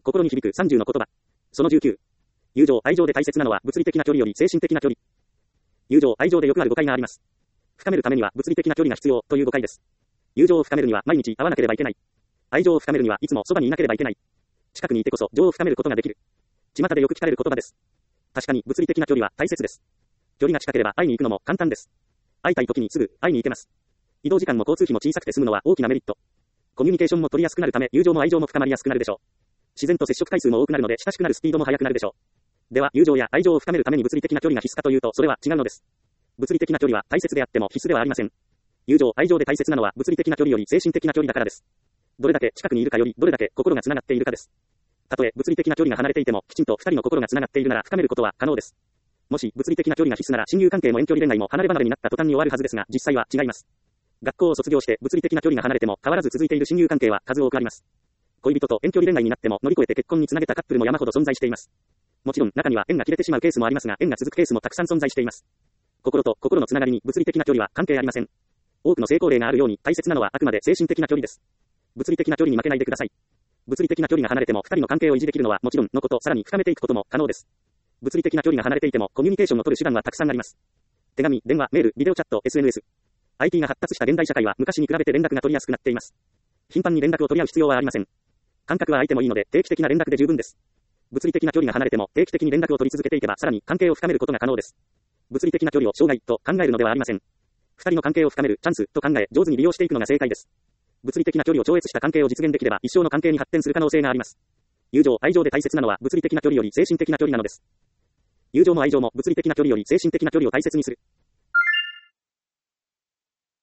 心に響く30の言葉。その19。友情、愛情で大切なのは物理的な距離より精神的な距離。友情、愛情でよくある誤解があります。深めるためには物理的な距離が必要という誤解です。友情を深めるには毎日会わなければいけない。愛情を深めるにはいつもそばにいなければいけない。近くにいてこそ情を深めることができる。巷でよく聞かれる言葉です。確かに物理的な距離は大切です。距離が近ければ会いに行くのも簡単です。会いたい時にすぐ会いに行けます。移動時間も交通費も小さくて済むのは大きなメリット。コミュニケーションも取りやすくなるため友情も愛情も深まりやすくなるでしょう。自然と接触回数も多くなるので親しくなるスピードも速くなるでしょう。では友情や愛情を深めるために物理的な距離が必須かというとそれは違うのです。物理的な距離は大切であっても必須ではありません。友情、愛情で大切なのは物理的な距離より精神的な距離だからです。どれだけ近くにいるかよりどれだけ心がつながっているかです。たとえ物理的な距離が離れていてもきちんと二人の心がつながっているなら深めることは可能です。もし物理的な距離が必須なら親友関係も遠距離恋愛も離れ離れになった途端に終わるはずですが実際は違います。学校を卒業して物理的な距離が離れても変わらず続いている親友関係は数多くあります。恋人と遠距離恋愛になっても乗り越えて結婚につなげたカップルも山ほど存在しています。もちろん中には縁が切れてしまうケースもありますが縁が続くケースもたくさん存在しています。心と心のつながりに物理的な距離は関係ありません。多くの成功例があるように大切なのはあくまで精神的な距離です。物理的な距離に負けないでください。物理的な距離が離れても二人の関係を維持できるのはもちろんのこと、さらに深めていくことも可能です。物理的な距離が離れていてもコミュニケーションを取る手段はたくさんあります。手紙、電話、メール、ビデオチャット、SNS。IT が発達した現代社会は昔に比べて連絡が取りやすくなっています。頻繁に連絡を取り合う必要はありません。間隔は空いてもいいので定期的な連絡で十分です。物理的な距離が離れても定期的に連絡を取り続けていけばさらに関係を深めることが可能です。物理的な距離を障害と考えるのではありません。二人の関係を深めるチャンスと考え上手に利用していくのが正解です。物理的な距離を超越した関係を実現できれば一生の関係に発展する可能性があります。友情、愛情で大切なのは物理的な距離より精神的な距離なのです。友情も愛情も物理的な距離より精神的な距離を大切にする。